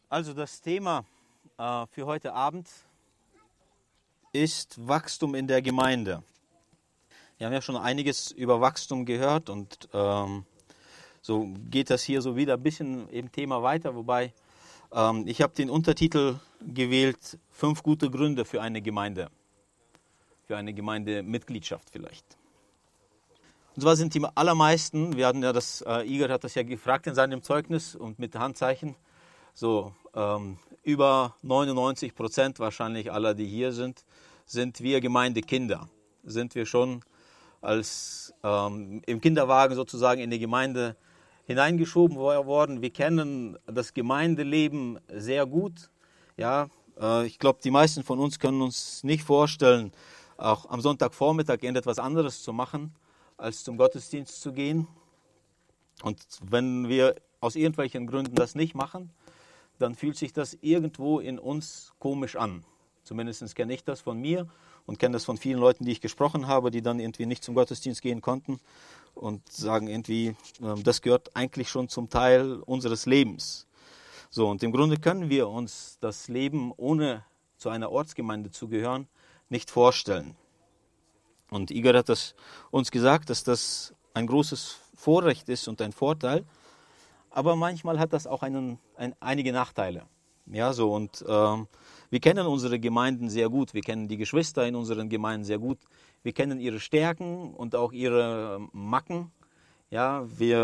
Also das Thema für heute Abend ist Wachstum in der Gemeinde. Wir haben ja schon einiges über Wachstum gehört und so geht das hier so wieder ein bisschen im Thema weiter, wobei ich habe den Untertitel gewählt, 5 gute Gründe für eine Gemeindemitgliedschaft vielleicht. Und zwar sind die allermeisten, wir hatten ja Igor hat das ja gefragt in seinem Zeugnis und mit Handzeichen, so über 99% wahrscheinlich aller, die hier sind wir Gemeindekinder. Sind wir schon als im Kinderwagen sozusagen in die Gemeinde hineingeschoben worden. Wir kennen das Gemeindeleben sehr gut. Ja, ich glaube, die meisten von uns können uns nicht vorstellen, auch am Sonntagvormittag irgendetwas anderes zu machen, als zum Gottesdienst zu gehen. Und wenn wir aus irgendwelchen Gründen das nicht machen, dann fühlt sich das irgendwo in uns komisch an. Zumindest kenne ich das von mir und kenne das von vielen Leuten, die ich gesprochen habe, die dann irgendwie nicht zum Gottesdienst gehen konnten und sagen irgendwie, das gehört eigentlich schon zum Teil unseres Lebens. So, und im Grunde können wir uns das Leben, ohne zu einer Ortsgemeinde zu gehören, nicht vorstellen. Und Igor hat das uns gesagt, dass das ein großes Vorrecht ist und ein Vorteil, aber manchmal hat das auch einige Nachteile. Ja, so, und wir kennen unsere Gemeinden sehr gut, wir kennen die Geschwister in unseren Gemeinden sehr gut, wir kennen ihre Stärken und auch ihre Macken. Ja,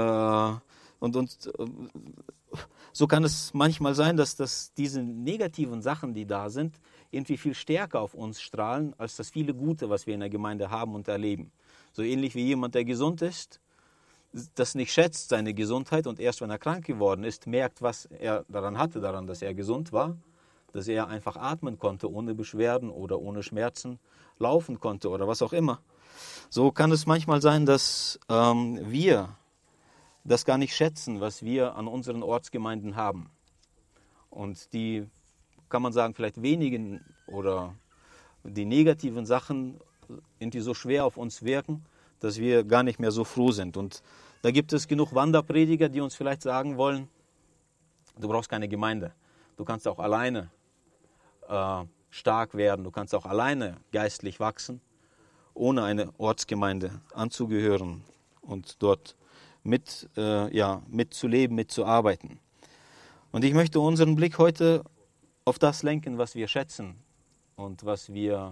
so kann es manchmal sein, dass diese negativen Sachen, die da sind, irgendwie viel stärker auf uns strahlen, als das viele Gute, was wir in der Gemeinde haben und erleben. So ähnlich wie jemand, der gesund ist, das nicht schätzt, seine Gesundheit, und erst wenn er krank geworden ist, merkt, was er daran hatte, dass er gesund war, dass er einfach atmen konnte, ohne Beschwerden oder ohne Schmerzen laufen konnte oder was auch immer. So kann es manchmal sein, dass wir das gar nicht schätzen, was wir an unseren Ortsgemeinden haben. Und die, kann man sagen, vielleicht wenigen oder die negativen Sachen irgendwie so schwer auf uns wirken, dass wir gar nicht mehr so froh sind. Und da gibt es genug Wanderprediger, die uns vielleicht sagen wollen, du brauchst keine Gemeinde. Du kannst auch alleine stark werden, du kannst auch alleine geistlich wachsen, ohne eine Ortsgemeinde anzugehören und dort mitzuleben, mitzuarbeiten. Und ich möchte unseren Blick heute auf das lenken, was wir schätzen und was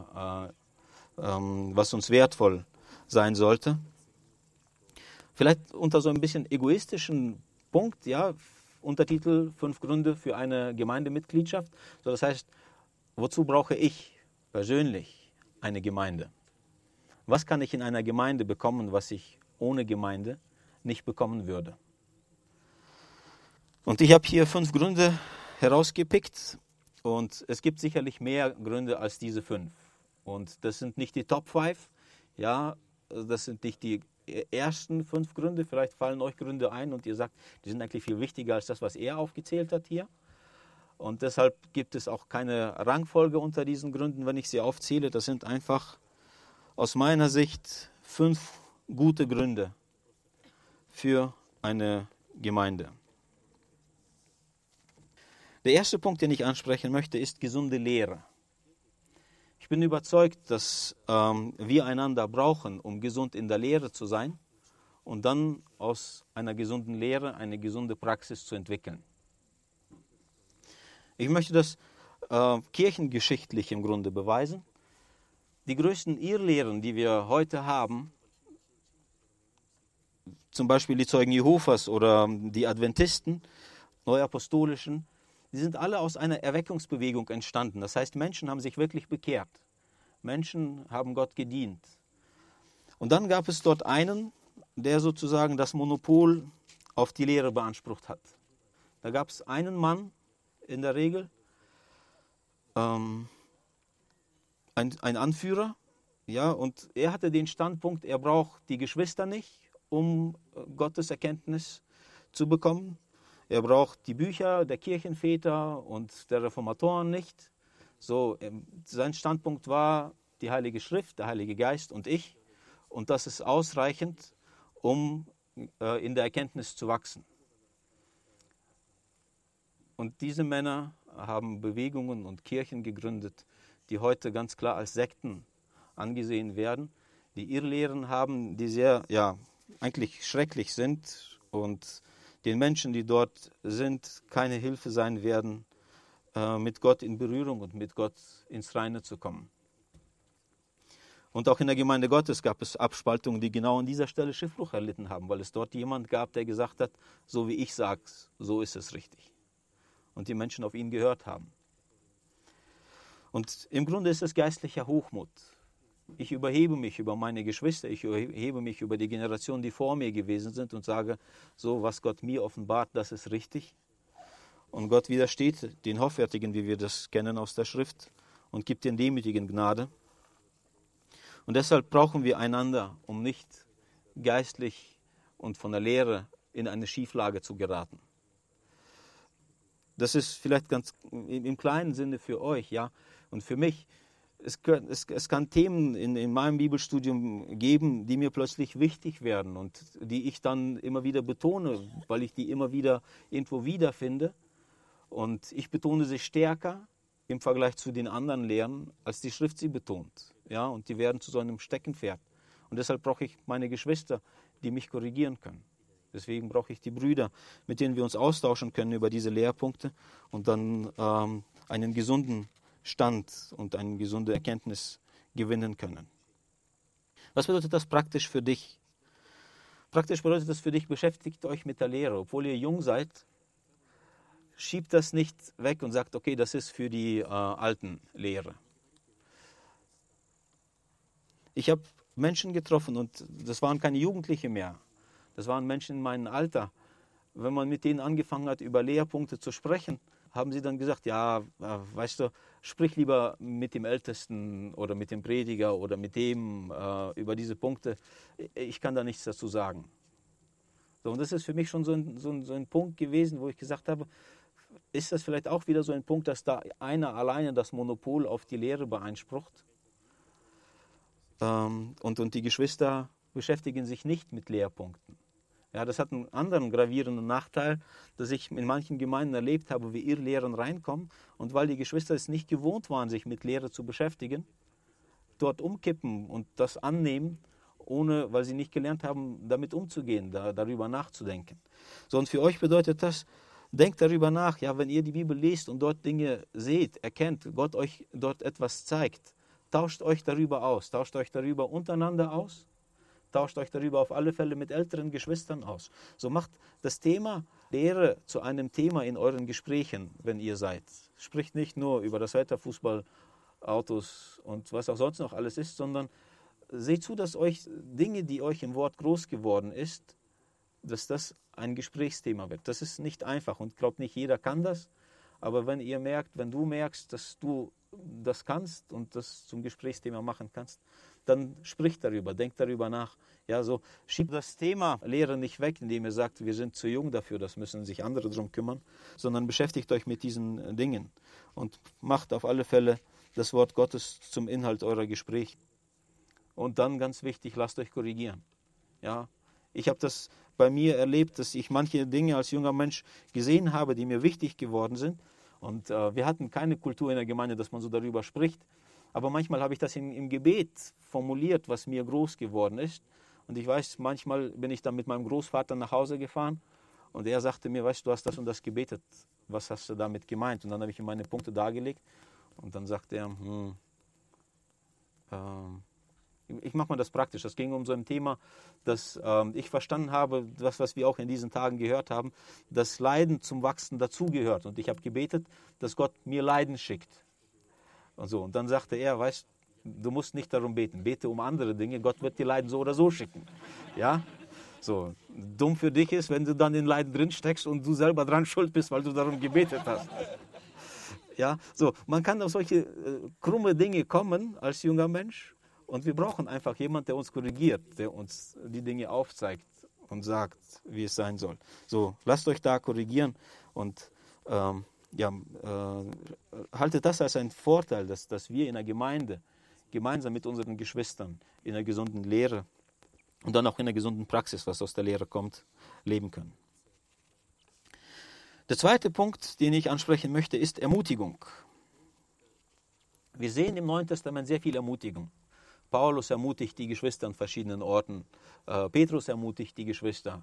uns wertvoll sein sollte. Vielleicht unter so ein bisschen egoistischen Punkt, ja, Untertitel 5 Gründe für eine Gemeindemitgliedschaft. So, das heißt, wozu brauche ich persönlich eine Gemeinde? Was kann ich in einer Gemeinde bekommen, was ich ohne Gemeinde nicht bekommen würde? Und ich habe hier 5 Gründe herausgepickt und es gibt sicherlich mehr Gründe als diese 5. Und das sind nicht die Top 5, ja, das sind nicht die ersten 5 Gründe, vielleicht fallen euch Gründe ein und ihr sagt, die sind eigentlich viel wichtiger als das, was er aufgezählt hat hier. Und deshalb gibt es auch keine Rangfolge unter diesen Gründen, wenn ich sie aufzähle. Das sind einfach aus meiner Sicht 5 gute Gründe für eine Gemeinde. Der erste Punkt, den ich ansprechen möchte, ist gesunde Lehre. Ich bin überzeugt, dass wir einander brauchen, um gesund in der Lehre zu sein und dann aus einer gesunden Lehre eine gesunde Praxis zu entwickeln. Ich möchte das kirchengeschichtlich im Grunde beweisen. Die größten Irrlehren, die wir heute haben, zum Beispiel die Zeugen Jehovas oder die Adventisten, Neuapostolischen, die sind alle aus einer Erweckungsbewegung entstanden. Das heißt, Menschen haben sich wirklich bekehrt. Menschen haben Gott gedient. Und dann gab es dort einen, der sozusagen das Monopol auf die Lehre beansprucht hat. Da gab es einen Mann in der Regel, ein Anführer, ja, und er hatte den Standpunkt, er braucht die Geschwister nicht, um Gottes Erkenntnis zu bekommen. Er braucht die Bücher der Kirchenväter und der Reformatoren nicht. So, sein Standpunkt war die Heilige Schrift, der Heilige Geist und ich. Und das ist ausreichend, um in der Erkenntnis zu wachsen. Und diese Männer haben Bewegungen und Kirchen gegründet, die heute ganz klar als Sekten angesehen werden, die Irrlehren haben, die sehr, eigentlich schrecklich sind und den Menschen, die dort sind, keine Hilfe sein werden, mit Gott in Berührung und mit Gott ins Reine zu kommen. Und auch in der Gemeinde Gottes gab es Abspaltungen, die genau an dieser Stelle Schiffbruch erlitten haben, weil es dort jemand gab, der gesagt hat, so wie ich sag's, so ist es richtig. Und die Menschen auf ihn gehört haben. Und im Grunde ist es geistlicher Hochmut. Ich überhebe mich über meine Geschwister, ich überhebe mich über die Generationen, die vor mir gewesen sind und sage, so was Gott mir offenbart, das ist richtig. Und Gott widersteht den Hoffärtigen, wie wir das kennen aus der Schrift, und gibt den Demütigen Gnade. Und deshalb brauchen wir einander, um nicht geistlich und von der Lehre in eine Schieflage zu geraten. Das ist vielleicht ganz im kleinen Sinne für euch, ja, und für mich. Es kann Themen in meinem Bibelstudium geben, die mir plötzlich wichtig werden und die ich dann immer wieder betone, weil ich die immer wieder irgendwo wiederfinde. Und ich betone sie stärker im Vergleich zu den anderen Lehren, als die Schrift sie betont. Ja, und die werden zu so einem Steckenpferd. Und deshalb brauche ich meine Geschwister, die mich korrigieren können. Deswegen brauche ich die Brüder, mit denen wir uns austauschen können über diese Lehrpunkte und dann einen gesunden Stand und eine gesunde Erkenntnis gewinnen können. Was bedeutet das praktisch für dich? Praktisch bedeutet das für dich, beschäftigt euch mit der Lehre. Obwohl ihr jung seid, schiebt das nicht weg und sagt, okay, das ist für die alten Lehre. Ich habe Menschen getroffen und das waren keine Jugendliche mehr. Das waren Menschen in meinem Alter. Wenn man mit denen angefangen hat, über Lehrpunkte zu sprechen, haben sie dann gesagt, ja, weißt du, sprich lieber mit dem Ältesten oder mit dem Prediger oder mit dem über diese Punkte. Ich kann da nichts dazu sagen. So, und das ist für mich schon so ein Punkt gewesen, wo ich gesagt habe, ist das vielleicht auch wieder so ein Punkt, dass da einer alleine das Monopol auf die Lehre beansprucht? Und die Geschwister beschäftigen sich nicht mit Lehrpunkten. Ja, das hat einen anderen gravierenden Nachteil, dass ich in manchen Gemeinden erlebt habe, wie Irrlehren reinkommen und weil die Geschwister es nicht gewohnt waren, sich mit Lehre zu beschäftigen, dort umkippen und das annehmen, ohne, weil sie nicht gelernt haben, damit umzugehen, darüber nachzudenken. So, und für euch bedeutet das, denkt darüber nach, ja, wenn ihr die Bibel lest und dort Dinge seht, erkennt, Gott euch dort etwas zeigt, tauscht euch darüber aus, tauscht euch darüber untereinander aus, tauscht euch darüber auf alle Fälle mit älteren Geschwistern aus. So macht das Thema Lehre zu einem Thema in euren Gesprächen, wenn ihr seid. Spricht nicht nur über das Wetter, Fußball, Autos und was auch sonst noch alles ist, sondern seht zu, dass euch Dinge, die euch im Wort groß geworden ist, dass das ein Gesprächsthema wird. Das ist nicht einfach und ich glaube, nicht jeder kann das. Aber wenn du merkst, dass du das kannst und das zum Gesprächsthema machen kannst, dann sprich darüber, denk darüber nach. Ja, so schiebt das Thema Lehre nicht weg, indem ihr sagt, wir sind zu jung dafür, das müssen sich andere drum kümmern, sondern beschäftigt euch mit diesen Dingen und macht auf alle Fälle das Wort Gottes zum Inhalt eurer Gespräche. Und dann ganz wichtig, lasst euch korrigieren. Ja, ich habe das bei mir erlebt, dass ich manche Dinge als junger Mensch gesehen habe, die mir wichtig geworden sind. Und wir hatten keine Kultur in der Gemeinde, dass man so darüber spricht. Aber manchmal habe ich das im Gebet formuliert, was mir groß geworden ist. Und ich weiß, manchmal bin ich dann mit meinem Großvater nach Hause gefahren und er sagte mir, weißt du, hast das und das gebetet. Was hast du damit gemeint? Und dann habe ich ihm meine Punkte dargelegt und dann sagte er, ich mache mal das praktisch. Das ging um so ein Thema, dass ich verstanden habe, das, was wir auch in diesen Tagen gehört haben, dass Leiden zum Wachsen dazugehört. Und ich habe gebetet, dass Gott mir Leiden schickt. Und so. Und dann sagte er, weißt du, musst nicht darum beten. Bete um andere Dinge. Gott wird dir Leiden so oder so schicken. Ja? So. Dumm für dich ist, wenn du dann in Leiden drin steckst und du selber dran schuld bist, weil du darum gebetet hast. Ja? So. Man kann auf solche krumme Dinge kommen als junger Mensch. Und wir brauchen einfach jemanden, der uns korrigiert, der uns die Dinge aufzeigt und sagt, wie es sein soll. So, lasst euch da korrigieren und haltet das als einen Vorteil, dass wir in der Gemeinde gemeinsam mit unseren Geschwistern in der gesunden Lehre und dann auch in der gesunden Praxis, was aus der Lehre kommt, leben können. Der zweite Punkt, den ich ansprechen möchte, ist Ermutigung. Wir sehen im Neuen Testament sehr viel Ermutigung. Paulus ermutigt die Geschwister an verschiedenen Orten. Petrus ermutigt die Geschwister.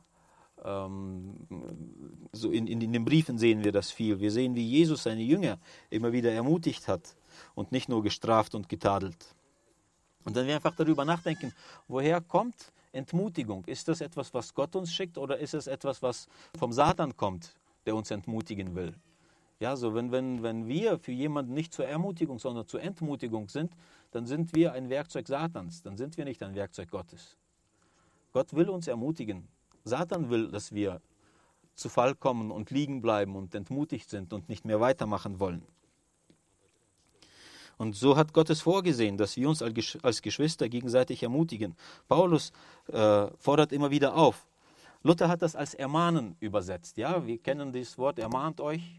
So in den Briefen sehen wir das viel. Wir sehen, wie Jesus seine Jünger immer wieder ermutigt hat und nicht nur gestraft und getadelt. Und wenn wir einfach darüber nachdenken, woher kommt Entmutigung? Ist das etwas, was Gott uns schickt, oder ist es etwas, was vom Satan kommt, der uns entmutigen will? Ja, so wenn wir für jemanden nicht zur Ermutigung, sondern zur Entmutigung sind, dann sind wir ein Werkzeug Satans, dann sind wir nicht ein Werkzeug Gottes. Gott will uns ermutigen. Satan will, dass wir zu Fall kommen und liegen bleiben und entmutigt sind und nicht mehr weitermachen wollen. Und so hat Gott es vorgesehen, dass wir uns als Geschwister gegenseitig ermutigen. Paulus fordert immer wieder auf. Luther hat das als ermahnen übersetzt. Ja, wir kennen das Wort, ermahnt euch,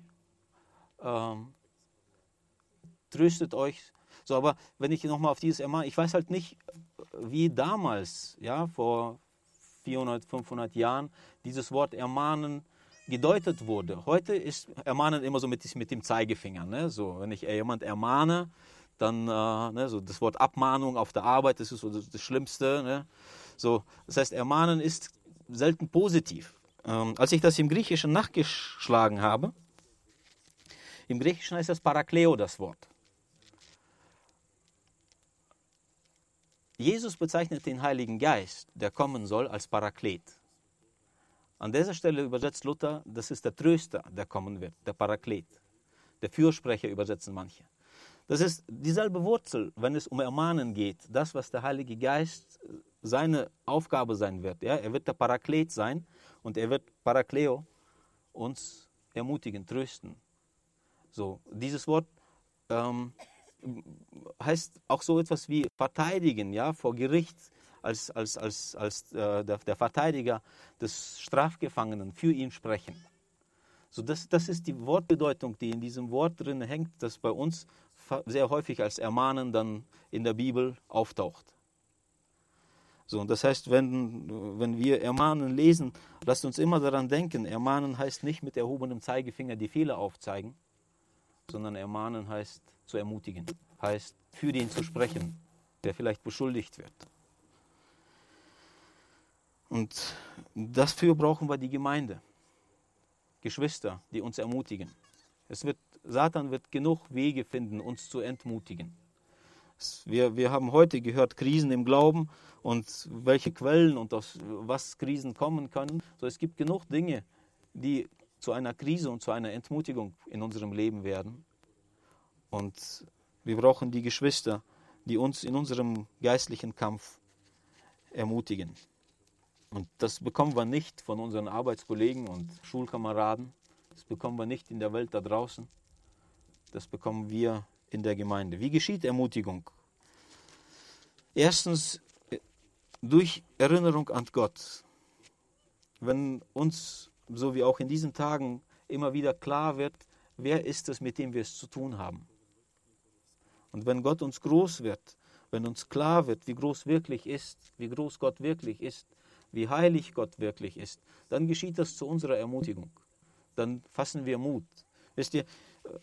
tröstet euch. So, aber wenn ich nochmal auf dieses Ermahnen, ich weiß halt nicht, wie damals, ja, vor 400, 500 Jahren, dieses Wort ermahnen gedeutet wurde. Heute ist ermahnen immer so mit dem Zeigefinger. Ne? So, wenn ich jemand ermahne, dann so das Wort Abmahnung auf der Arbeit, das ist so das Schlimmste. Ne? So, das heißt, ermahnen ist selten positiv. Als ich das im Griechischen nachgeschlagen habe, im Griechischen heißt das Parakleo, das Wort. Jesus bezeichnet den Heiligen Geist, der kommen soll, als Paraklet. An dieser Stelle übersetzt Luther, das ist der Tröster, der kommen wird, der Paraklet. Der Fürsprecher übersetzen manche. Das ist dieselbe Wurzel, wenn es um Ermahnen geht. Das, was der Heilige Geist seine Aufgabe sein wird. Ja? Er wird der Paraklet sein und er wird Parakleo uns ermutigen, trösten. So, dieses Wort heißt auch so etwas wie verteidigen, ja, vor Gericht, als der Verteidiger des Strafgefangenen für ihn sprechen. So, das ist die Wortbedeutung, die in diesem Wort drin hängt, das bei uns sehr häufig als Ermahnen dann in der Bibel auftaucht. So, und das heißt, wenn wir Ermahnen lesen, lasst uns immer daran denken, Ermahnen heißt nicht mit erhobenem Zeigefinger die Fehler aufzeigen, sondern Ermahnen heißt zu ermutigen, heißt für den zu sprechen, der vielleicht beschuldigt wird. Und dafür brauchen wir die Gemeinde, Geschwister, die uns ermutigen. Satan wird genug Wege finden, uns zu entmutigen. Wir haben heute gehört, Krisen im Glauben und welche Quellen und aus was Krisen kommen können. So, es gibt genug Dinge, die zu einer Krise und zu einer Entmutigung in unserem Leben werden. Und wir brauchen die Geschwister, die uns in unserem geistlichen Kampf ermutigen. Und das bekommen wir nicht von unseren Arbeitskollegen und Schulkameraden. Das bekommen wir nicht in der Welt da draußen. Das bekommen wir in der Gemeinde. Wie geschieht Ermutigung? Erstens durch Erinnerung an Gott. Wenn uns, so wie auch in diesen Tagen, immer wieder klar wird, wer ist es, mit dem wir es zu tun haben. Und wenn Gott uns groß wird, wenn uns klar wird, wie groß wirklich ist, wie groß Gott wirklich ist, wie heilig Gott wirklich ist, dann geschieht das zu unserer Ermutigung. Dann fassen wir Mut. Wisst ihr,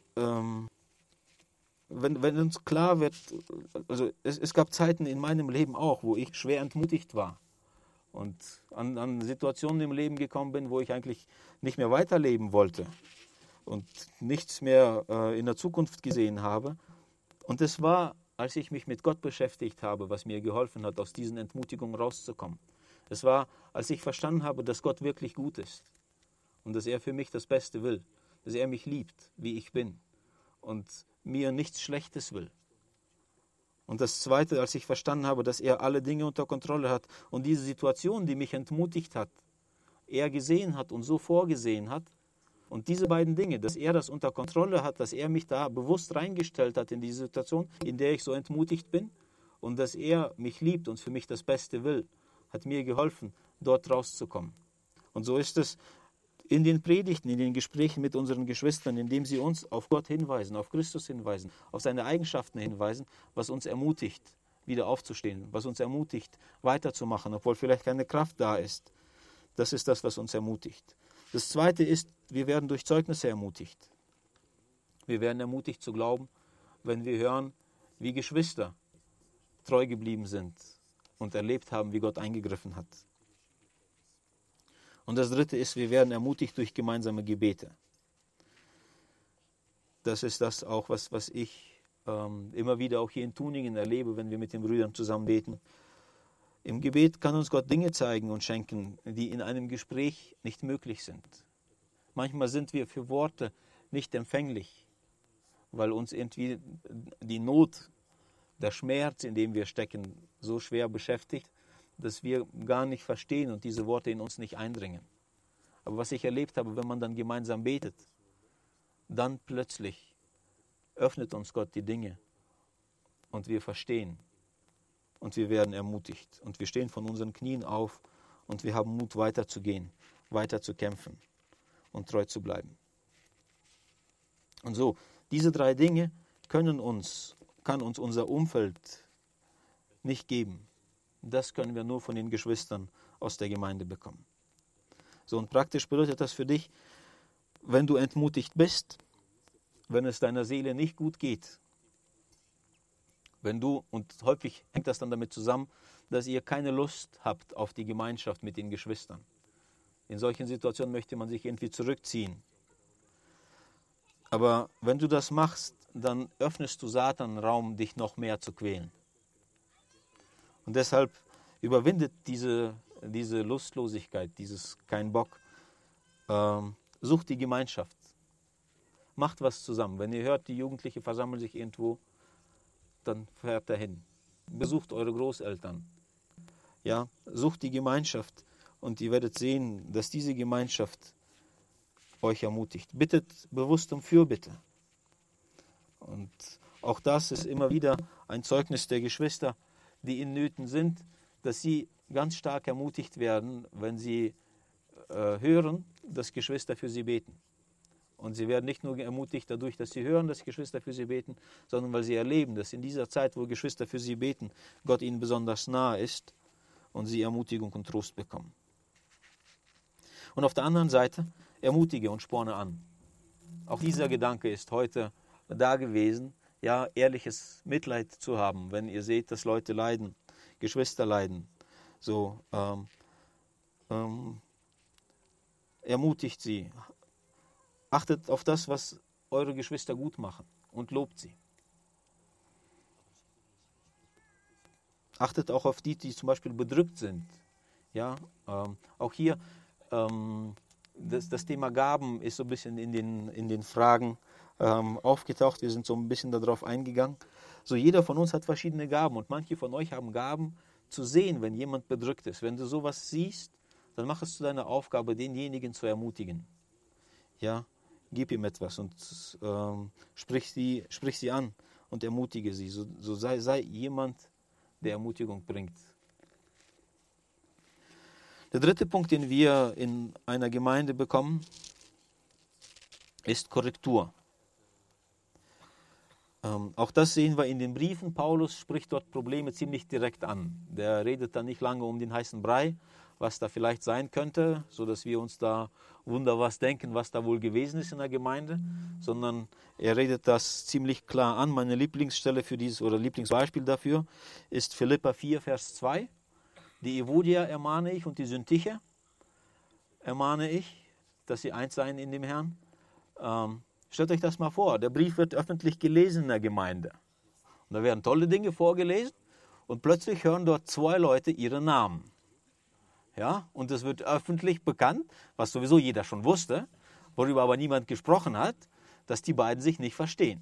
wenn uns klar wird, also es gab Zeiten in meinem Leben auch, wo ich schwer entmutigt war und an Situationen im Leben gekommen bin, wo ich eigentlich nicht mehr weiterleben wollte und nichts mehr in der Zukunft gesehen habe. Und es war, als ich mich mit Gott beschäftigt habe, was mir geholfen hat, aus diesen Entmutigungen rauszukommen. Es war, als ich verstanden habe, dass Gott wirklich gut ist und dass er für mich das Beste will, dass er mich liebt, wie ich bin und mir nichts Schlechtes will. Und das Zweite, als ich verstanden habe, dass er alle Dinge unter Kontrolle hat und diese Situation, die mich entmutigt hat, er gesehen hat und so vorgesehen hat. Und diese beiden Dinge, dass er das unter Kontrolle hat, dass er mich da bewusst reingestellt hat in diese Situation, in der ich so entmutigt bin und dass er mich liebt und für mich das Beste will, hat mir geholfen, dort rauszukommen. Und so ist es in den Predigten, in den Gesprächen mit unseren Geschwistern, indem sie uns auf Gott hinweisen, auf Christus hinweisen, auf seine Eigenschaften hinweisen, was uns ermutigt, wieder aufzustehen, was uns ermutigt, weiterzumachen, obwohl vielleicht keine Kraft da ist. Das ist das, was uns ermutigt. Das Zweite ist, wir werden durch Zeugnisse ermutigt. Wir werden ermutigt zu glauben, wenn wir hören, wie Geschwister treu geblieben sind und erlebt haben, wie Gott eingegriffen hat. Und das Dritte ist, wir werden ermutigt durch gemeinsame Gebete. Das ist das auch, was ich immer wieder auch hier in Tuningen erlebe, wenn wir mit den Brüdern zusammen beten. Im Gebet kann uns Gott Dinge zeigen und schenken, die in einem Gespräch nicht möglich sind. Manchmal sind wir für Worte nicht empfänglich, weil uns irgendwie die Not, der Schmerz, in dem wir stecken, so schwer beschäftigt, dass wir gar nicht verstehen und diese Worte in uns nicht eindringen. Aber was ich erlebt habe, wenn man dann gemeinsam betet, dann plötzlich öffnet uns Gott die Dinge und wir verstehen und wir werden ermutigt und wir stehen von unseren Knien auf und wir haben Mut weiterzugehen, weiter zu kämpfen und treu zu bleiben. Und so, diese 3 Dinge kann uns unser Umfeld nicht geben. Das können wir nur von den Geschwistern aus der Gemeinde bekommen. So, und praktisch bedeutet das für dich, wenn du entmutigt bist, wenn es deiner Seele nicht gut geht, und häufig hängt das dann damit zusammen, dass ihr keine Lust habt auf die Gemeinschaft mit den Geschwistern. In solchen Situationen möchte man sich irgendwie zurückziehen. Aber wenn du das machst, dann öffnest du Satan Raum, dich noch mehr zu quälen. Und deshalb überwindet diese Lustlosigkeit, dieses kein Bock. Sucht die Gemeinschaft. Macht was zusammen. Wenn ihr hört, die Jugendlichen versammeln sich irgendwo, dann fährt dahin. Besucht eure Großeltern. Ja, sucht die Gemeinschaft und ihr werdet sehen, dass diese Gemeinschaft euch ermutigt. Bittet bewusst um Fürbitte. Und auch das ist immer wieder ein Zeugnis der Geschwister, die in Nöten sind, dass sie ganz stark ermutigt werden, wenn sie hören, dass Geschwister für sie beten. Und sie werden nicht nur ermutigt dadurch, dass sie hören, dass Geschwister für sie beten, sondern weil sie erleben, dass in dieser Zeit, wo Geschwister für sie beten, Gott ihnen besonders nahe ist und sie Ermutigung und Trost bekommen. Und auf der anderen Seite, ermutige und sporne an. Auch dieser Gedanke ist heute da gewesen, ja, ehrliches Mitleid zu haben, wenn ihr seht, dass Leute leiden, Geschwister leiden. So, ermutigt sie. Achtet auf das, was eure Geschwister gut machen und lobt sie. Achtet auch auf die, die zum Beispiel bedrückt sind. Ja, auch hier, das Thema Gaben ist so ein bisschen in den Fragen aufgetaucht. Wir sind so ein bisschen darauf eingegangen. So, jeder von uns hat verschiedene Gaben und manche von euch haben Gaben zu sehen, wenn jemand bedrückt ist. Wenn du sowas siehst, dann mach es zu deiner Aufgabe, denjenigen zu ermutigen. Ja, gib ihm etwas und sprich sie an und ermutige sie. So sei jemand, der Ermutigung bringt. Der dritte Punkt, den wir in einer Gemeinde bekommen, ist Korrektur. Auch das sehen wir in den Briefen. Paulus spricht dort Probleme ziemlich direkt an. Der redet da nicht lange um den heißen Brei, was da vielleicht sein könnte, sodass wir uns da was denken, was da wohl gewesen ist in der Gemeinde, sondern er redet das ziemlich klar an. Meine Lieblingsstelle für dieses oder Lieblingsbeispiel dafür ist Philipper 4, Vers 2. Die Evodia ermahne ich und die Syntyche ermahne ich, dass sie eins seien in dem Herrn. Stellt euch das mal vor, der Brief wird öffentlich gelesen in der Gemeinde. Und da werden tolle Dinge vorgelesen und plötzlich hören dort 2 Leute ihre Namen. Ja, und es wird öffentlich bekannt, was sowieso jeder schon wusste, worüber aber niemand gesprochen hat, dass die beiden sich nicht verstehen.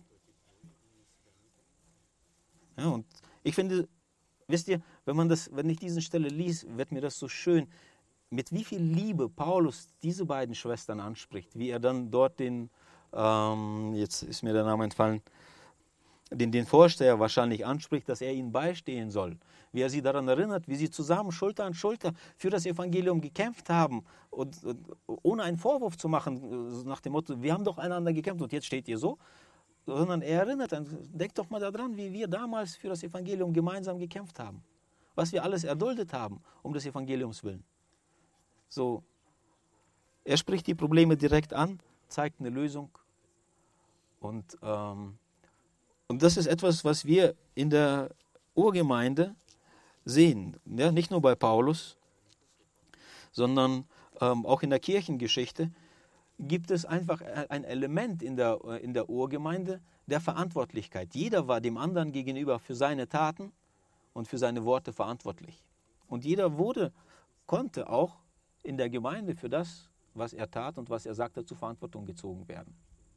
Ja, und ich finde, wisst ihr, wenn ich diese Stelle lese, wird mir das so schön, mit wie viel Liebe Paulus diese beiden Schwestern anspricht, wie er dann dort jetzt ist mir der Name entfallen, den Vorsteher wahrscheinlich anspricht, dass er ihnen beistehen soll. Wie er sie daran erinnert, wie sie zusammen Schulter an Schulter für das Evangelium gekämpft haben und ohne einen Vorwurf zu machen, nach dem Motto, wir haben doch einander gekämpft und jetzt steht ihr so, sondern er erinnert, denkt doch mal daran, wie wir damals für das Evangelium gemeinsam gekämpft haben, was wir alles erduldet haben um des Evangeliums willen. So, Er spricht die Probleme direkt an, zeigt eine Lösung. Und das ist etwas, was wir in der Urgemeinde sehen. Ja, nicht nur bei Paulus, sondern auch in der Kirchengeschichte gibt es einfach ein Element in der Urgemeinde der Verantwortlichkeit. Jeder war dem anderen gegenüber für seine Taten und für seine Worte verantwortlich. Und jeder konnte auch in der Gemeinde für das, was er tat und was er sagte, zur Verantwortung gezogen werden.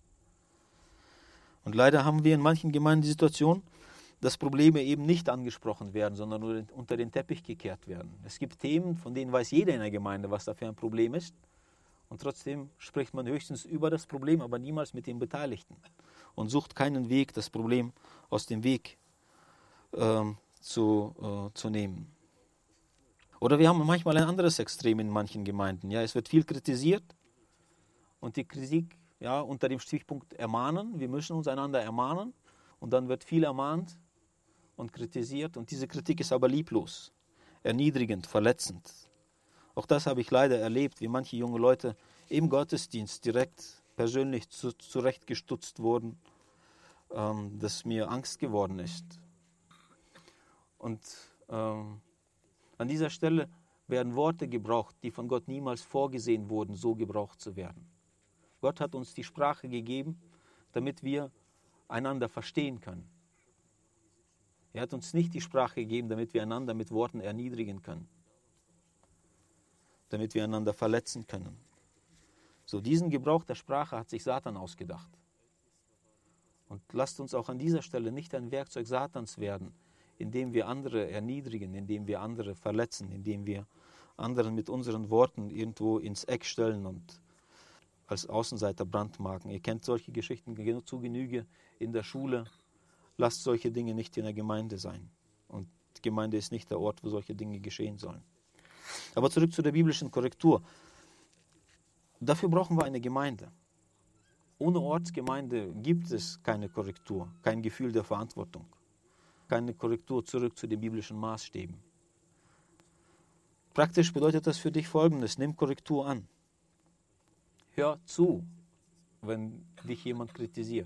Und leider haben wir in manchen Gemeinden die Situation, dass Probleme eben nicht angesprochen werden, sondern nur unter den Teppich gekehrt werden. Es gibt Themen, von denen weiß jeder in der Gemeinde, was da für ein Problem ist. Und trotzdem spricht man höchstens über das Problem, aber niemals mit den Beteiligten. Und sucht keinen Weg, das Problem aus dem Weg zu nehmen. Oder wir haben manchmal ein anderes Extrem in manchen Gemeinden. Ja, es wird viel kritisiert und die Kritik unter dem Stichpunkt ermahnen. Wir müssen uns einander ermahnen und dann wird viel ermahnt und kritisiert und diese Kritik ist aber lieblos, erniedrigend, verletzend. Auch das habe ich leider erlebt, wie manche junge Leute im Gottesdienst direkt persönlich zurechtgestutzt wurden, dass mir Angst geworden ist. Und an dieser Stelle werden Worte gebraucht, die von Gott niemals vorgesehen wurden, so gebraucht zu werden. Gott hat uns die Sprache gegeben, damit wir einander verstehen können. Er hat uns nicht die Sprache gegeben, damit wir einander mit Worten erniedrigen können, damit wir einander verletzen können. So, diesen Gebrauch der Sprache hat sich Satan ausgedacht. Und lasst uns auch an dieser Stelle nicht ein Werkzeug Satans werden, indem wir andere erniedrigen, indem wir andere verletzen, indem wir anderen mit unseren Worten irgendwo ins Eck stellen und als Außenseiter brandmarken. Ihr kennt solche Geschichten zu Genüge in der Schule. Lasst solche Dinge nicht in der Gemeinde sein. Und die Gemeinde ist nicht der Ort, wo solche Dinge geschehen sollen. Aber zurück zu der biblischen Korrektur. Dafür brauchen wir eine Gemeinde. Ohne Ortsgemeinde gibt es keine Korrektur, kein Gefühl der Verantwortung, keine Korrektur zurück zu den biblischen Maßstäben. Praktisch bedeutet das für dich Folgendes: Nimm Korrektur an. Hör zu, wenn dich jemand kritisiert.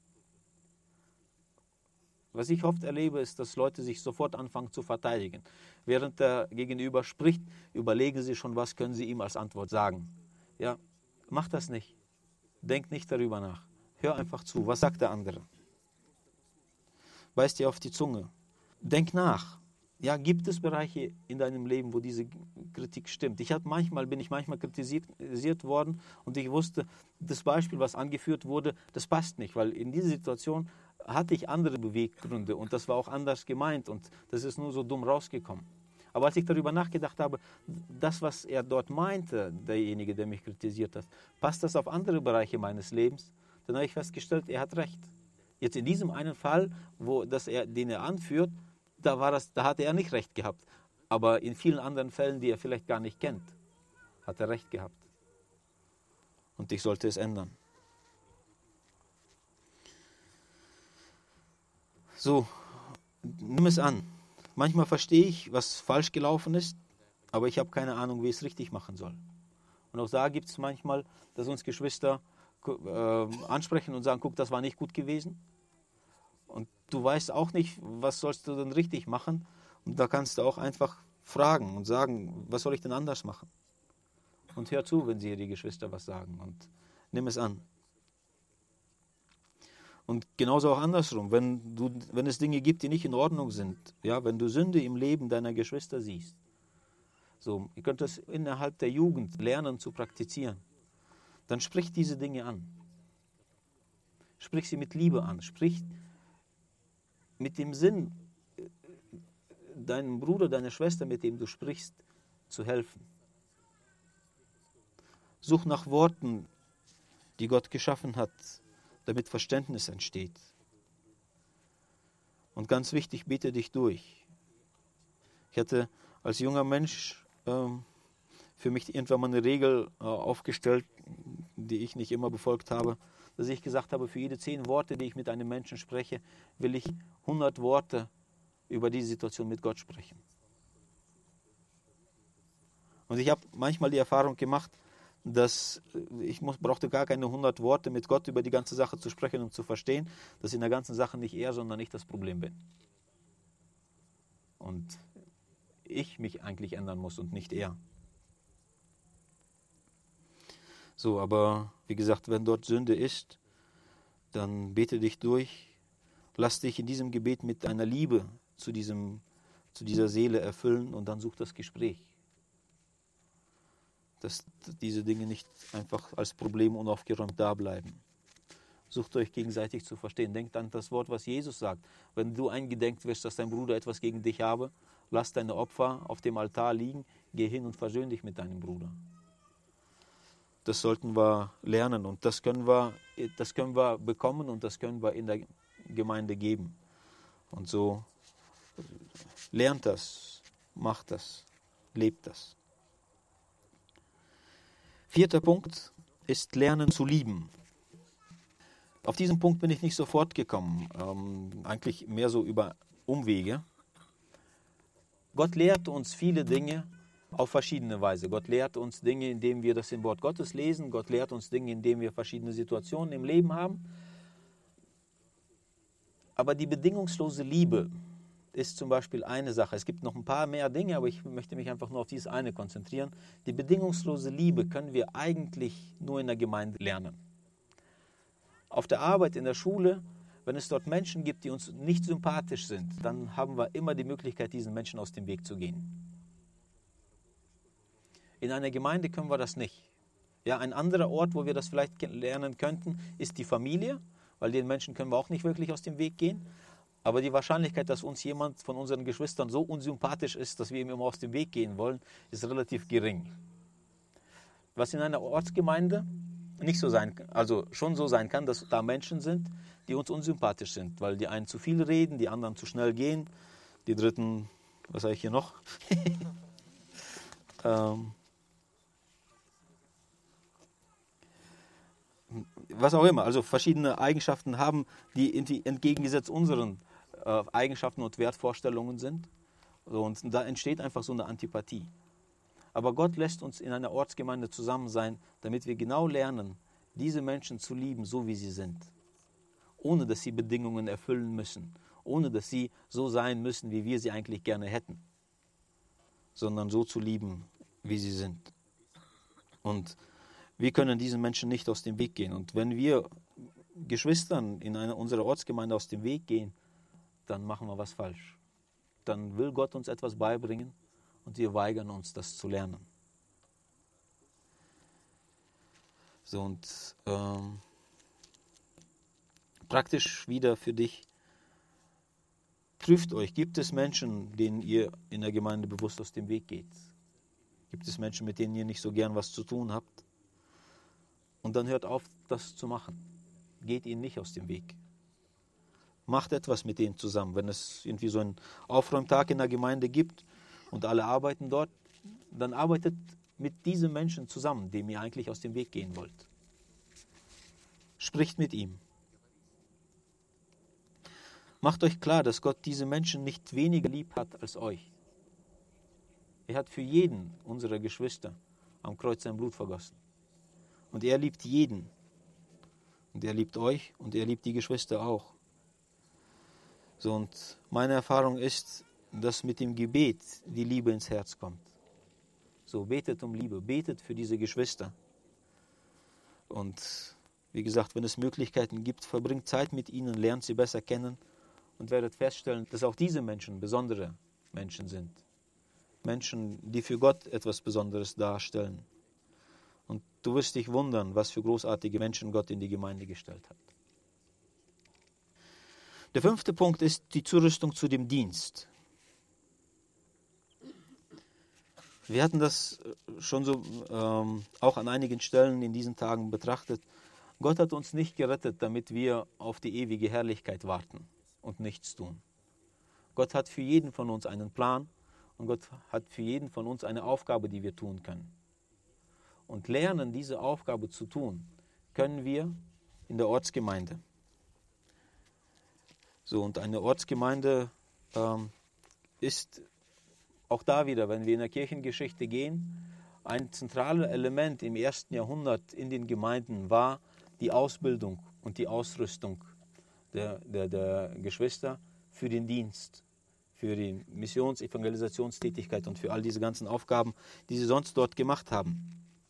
Was ich oft erlebe, ist, dass Leute sich sofort anfangen zu verteidigen. Während der Gegenüber spricht, überlegen sie schon, was können sie ihm als Antwort sagen. Ja, mach das nicht. Denk nicht darüber nach. Hör einfach zu. Was sagt der andere? Beiß dir auf die Zunge. Denk nach. Ja, gibt es Bereiche in deinem Leben, wo diese Kritik stimmt? Bin ich manchmal kritisiert worden und ich wusste, das Beispiel, was angeführt wurde, das passt nicht, weil in dieser Situation hatte ich andere Beweggründe und das war auch anders gemeint und das ist nur so dumm rausgekommen. Aber als ich darüber nachgedacht habe, das, was er dort meinte, derjenige, der mich kritisiert hat, passt das auf andere Bereiche meines Lebens, dann habe ich festgestellt, er hat recht. Jetzt in diesem einen Fall, den er anführt, da hatte er nicht recht gehabt. Aber in vielen anderen Fällen, die er vielleicht gar nicht kennt, hat er recht gehabt. Und ich sollte es ändern. So, nimm es an. Manchmal verstehe ich, was falsch gelaufen ist, aber ich habe keine Ahnung, wie ich es richtig machen soll. Und auch da gibt es manchmal, dass uns Geschwister ansprechen und sagen, guck, das war nicht gut gewesen. Und du weißt auch nicht, was sollst du denn richtig machen. Und da kannst du auch einfach fragen und sagen, was soll ich denn anders machen? Und hör zu, wenn dir die Geschwister was sagen und nimm es an. Und genauso auch andersrum, wenn es Dinge gibt, die nicht in Ordnung sind, ja, wenn du Sünde im Leben deiner Geschwister siehst, so, ihr könnt das innerhalb der Jugend lernen zu praktizieren, dann sprich diese Dinge an. Sprich sie mit Liebe an, sprich mit dem Sinn, deinem Bruder, deiner Schwester, mit dem du sprichst, zu helfen. Such nach Worten, die Gott geschaffen hat, damit Verständnis entsteht. Und ganz wichtig, bete dich durch. Ich hatte als junger Mensch für mich irgendwann mal eine Regel aufgestellt, die ich nicht immer befolgt habe, dass ich gesagt habe, für jede 10 Worte, die ich mit einem Menschen spreche, will ich 100 Worte über diese Situation mit Gott sprechen. Und ich habe manchmal die Erfahrung gemacht, brauchte gar keine 100 Worte mit Gott über die ganze Sache zu sprechen, um zu verstehen, dass in der ganzen Sache nicht er, sondern ich das Problem bin. Und ich mich eigentlich ändern muss und nicht er. So, aber wie gesagt, wenn dort Sünde ist, dann bete dich durch, lass dich in diesem Gebet mit deiner Liebe zu dieser Seele erfüllen und dann such das Gespräch. Dass diese Dinge nicht einfach als Problem unaufgeräumt da bleiben. Sucht euch gegenseitig zu verstehen. Denkt an das Wort, was Jesus sagt. Wenn du eingedenk wirst, dass dein Bruder etwas gegen dich habe, lass deine Opfer auf dem Altar liegen, geh hin und versöhn dich mit deinem Bruder. Das sollten wir lernen und das können wir bekommen und das können wir in der Gemeinde geben. Und so lernt das, macht das, lebt das. 4. Punkt ist Lernen zu lieben. Auf diesen Punkt bin ich nicht sofort gekommen, eigentlich mehr so über Umwege. Gott lehrt uns viele Dinge auf verschiedene Weise. Gott lehrt uns Dinge, indem wir das im Wort Gottes lesen. Gott lehrt uns Dinge, indem wir verschiedene Situationen im Leben haben. Aber die bedingungslose Liebe ist zum Beispiel eine Sache. Es gibt noch ein paar mehr Dinge, aber ich möchte mich einfach nur auf dieses eine konzentrieren. Die bedingungslose Liebe können wir eigentlich nur in der Gemeinde lernen. Auf der Arbeit, in der Schule, wenn es dort Menschen gibt, die uns nicht sympathisch sind, dann haben wir immer die Möglichkeit, diesen Menschen aus dem Weg zu gehen. In einer Gemeinde können wir das nicht. Ja, ein anderer Ort, wo wir das vielleicht lernen könnten, ist die Familie, weil den Menschen können wir auch nicht wirklich aus dem Weg gehen. Aber die Wahrscheinlichkeit, dass uns jemand von unseren Geschwistern so unsympathisch ist, dass wir ihm immer aus dem Weg gehen wollen, ist relativ gering. Was in einer Ortsgemeinde nicht so sein kann, also schon so sein kann, dass da Menschen sind, die uns unsympathisch sind, weil die einen zu viel reden, die anderen zu schnell gehen, die dritten, was sage ich hier noch? Was auch immer, also verschiedene Eigenschaften haben, die entgegengesetzt unseren Eigenschaften und Wertvorstellungen sind. Und da entsteht einfach so eine Antipathie. Aber Gott lässt uns in einer Ortsgemeinde zusammen sein, damit wir genau lernen, diese Menschen zu lieben, so wie sie sind. Ohne dass sie Bedingungen erfüllen müssen. Ohne dass sie so sein müssen, wie wir sie eigentlich gerne hätten. Sondern so zu lieben, wie sie sind. Und wir können diesen Menschen nicht aus dem Weg gehen. Und wenn wir Geschwistern in unserer Ortsgemeinde aus dem Weg gehen, dann machen wir was falsch. Dann will Gott uns etwas beibringen und wir weigern uns, das zu lernen. So, und praktisch wieder für dich, prüft euch, gibt es Menschen, denen ihr in der Gemeinde bewusst aus dem Weg geht? Gibt es Menschen, mit denen ihr nicht so gern was zu tun habt? Und dann hört auf, das zu machen. Geht ihnen nicht aus dem Weg. Macht etwas mit denen zusammen. Wenn es irgendwie so einen Aufräumtag in der Gemeinde gibt und alle arbeiten dort, dann arbeitet mit diesen Menschen zusammen, dem ihr eigentlich aus dem Weg gehen wollt. Spricht mit ihm. Macht euch klar, dass Gott diese Menschen nicht weniger lieb hat als euch. Er hat für jeden unserer Geschwister am Kreuz sein Blut vergossen. Und er liebt jeden. Und er liebt euch und er liebt die Geschwister auch. So, und meine Erfahrung ist, dass mit dem Gebet die Liebe ins Herz kommt. So, betet um Liebe, betet für diese Geschwister. Und wie gesagt, wenn es Möglichkeiten gibt, verbringt Zeit mit ihnen, lernt sie besser kennen und werdet feststellen, dass auch diese Menschen besondere Menschen sind. Menschen, die für Gott etwas Besonderes darstellen. Und du wirst dich wundern, was für großartige Menschen Gott in die Gemeinde gestellt hat. Der 5. Punkt ist die Zurüstung zu dem Dienst. Wir hatten das schon so auch an einigen Stellen in diesen Tagen betrachtet. Gott hat uns nicht gerettet, damit wir auf die ewige Herrlichkeit warten und nichts tun. Gott hat für jeden von uns einen Plan und Gott hat für jeden von uns eine Aufgabe, die wir tun können. Und lernen, diese Aufgabe zu tun, können wir in der Ortsgemeinde. So, und eine Ortsgemeinde ist auch da wieder, wenn wir in der Kirchengeschichte gehen, ein zentrales Element im 1. Jahrhundert in den Gemeinden war die Ausbildung und die Ausrüstung der Geschwister für den Dienst, für die Missions-, Evangelisationstätigkeit und für all diese ganzen Aufgaben, die sie sonst dort gemacht haben.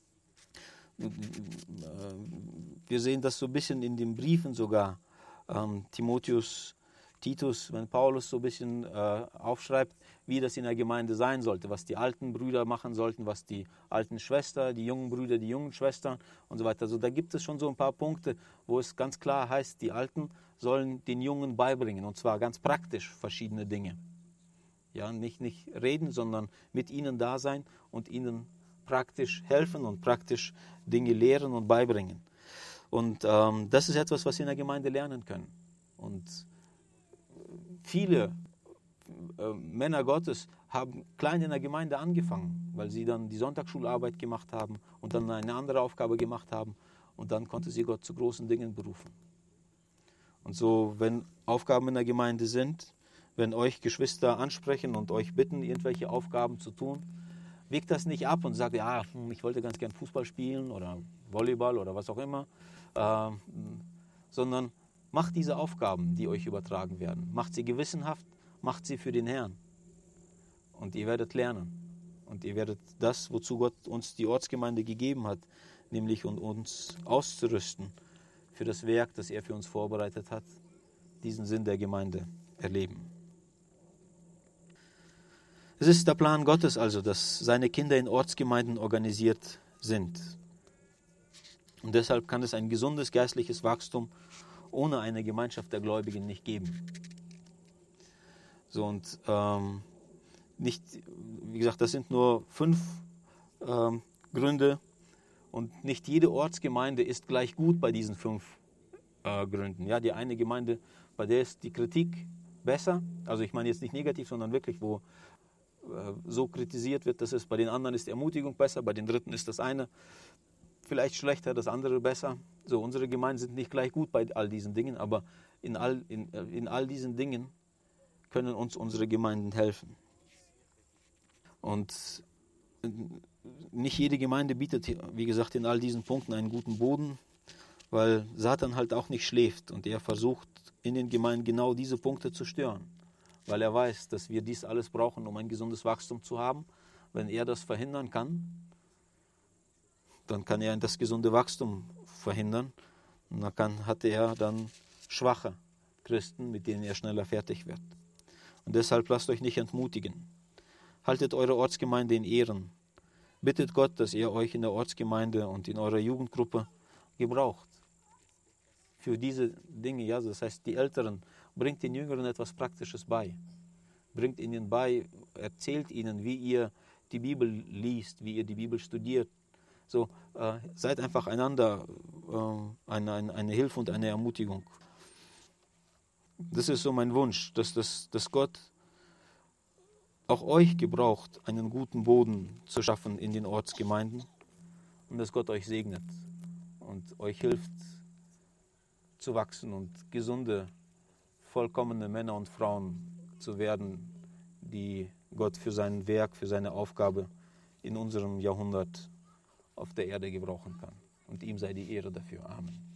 Wir sehen das so ein bisschen in den Briefen sogar. Timotheus, Titus, wenn Paulus so ein bisschen aufschreibt, wie das in der Gemeinde sein sollte, was die alten Brüder machen sollten, was die alten Schwestern, die jungen Brüder, die jungen Schwestern und so weiter. Also da gibt es schon so ein paar Punkte, wo es ganz klar heißt, die Alten sollen den Jungen beibringen, und zwar ganz praktisch verschiedene Dinge. Ja, nicht reden, sondern mit ihnen da sein und ihnen praktisch helfen und praktisch Dinge lehren und beibringen. Und das ist etwas, was wir in der Gemeinde lernen können. Und viele Männer Gottes haben klein in der Gemeinde angefangen, weil sie dann die Sonntagsschularbeit gemacht haben und dann eine andere Aufgabe gemacht haben und dann konnte sie Gott zu großen Dingen berufen. Und so, wenn Aufgaben in der Gemeinde sind, wenn euch Geschwister ansprechen und euch bitten, irgendwelche Aufgaben zu tun, wiegt das nicht ab und sagt, ja, ich wollte ganz gern Fußball spielen oder Volleyball oder was auch immer, sondern macht diese Aufgaben, die euch übertragen werden. Macht sie gewissenhaft, macht sie für den Herrn. Und ihr werdet lernen. Und ihr werdet das, wozu Gott uns die Ortsgemeinde gegeben hat, nämlich uns auszurüsten für das Werk, das er für uns vorbereitet hat, diesen Sinn der Gemeinde erleben. Es ist der Plan Gottes also, dass seine Kinder in Ortsgemeinden organisiert sind. Und deshalb kann es ein gesundes geistliches Wachstum ohne eine Gemeinschaft der Gläubigen nicht geben. So, und nicht, wie gesagt, das sind nur 5 Gründe und nicht jede Ortsgemeinde ist gleich gut bei diesen 5 Gründen. Ja, die eine Gemeinde, bei der ist die Kritik besser, also ich meine jetzt nicht negativ, sondern wirklich, wo so kritisiert wird, dass es bei den anderen ist die Ermutigung besser, bei den Dritten ist das eine vielleicht schlechter, das andere besser. So, unsere Gemeinden sind nicht gleich gut bei all diesen Dingen, aber in all diesen Dingen können uns unsere Gemeinden helfen. Und nicht jede Gemeinde bietet, wie gesagt, in all diesen Punkten einen guten Boden, weil Satan halt auch nicht schläft und er versucht in den Gemeinden genau diese Punkte zu stören, weil er weiß, dass wir dies alles brauchen, um ein gesundes Wachstum zu haben. Wenn er das verhindern kann, dann kann er das gesunde Wachstum verhindern und dann hat er dann schwache Christen, mit denen er schneller fertig wird. Und deshalb lasst euch nicht entmutigen. Haltet eure Ortsgemeinde in Ehren. Bittet Gott, dass er euch in der Ortsgemeinde und in eurer Jugendgruppe gebraucht. Für diese Dinge, ja, das heißt, die Älteren, bringt den Jüngeren etwas Praktisches bei. Bringt ihnen bei, erzählt ihnen, wie ihr die Bibel liest, wie ihr die Bibel studiert. So, seid einfach einander eine Hilfe und eine Ermutigung. Das ist so mein Wunsch, dass Gott auch euch gebraucht, einen guten Boden zu schaffen in den Ortsgemeinden und dass Gott euch segnet und euch hilft zu wachsen und gesunde, vollkommene Männer und Frauen zu werden, die Gott für sein Werk, für seine Aufgabe in unserem Jahrhundert auf der Erde gebrauchen kann. Und ihm sei die Ehre dafür. Amen.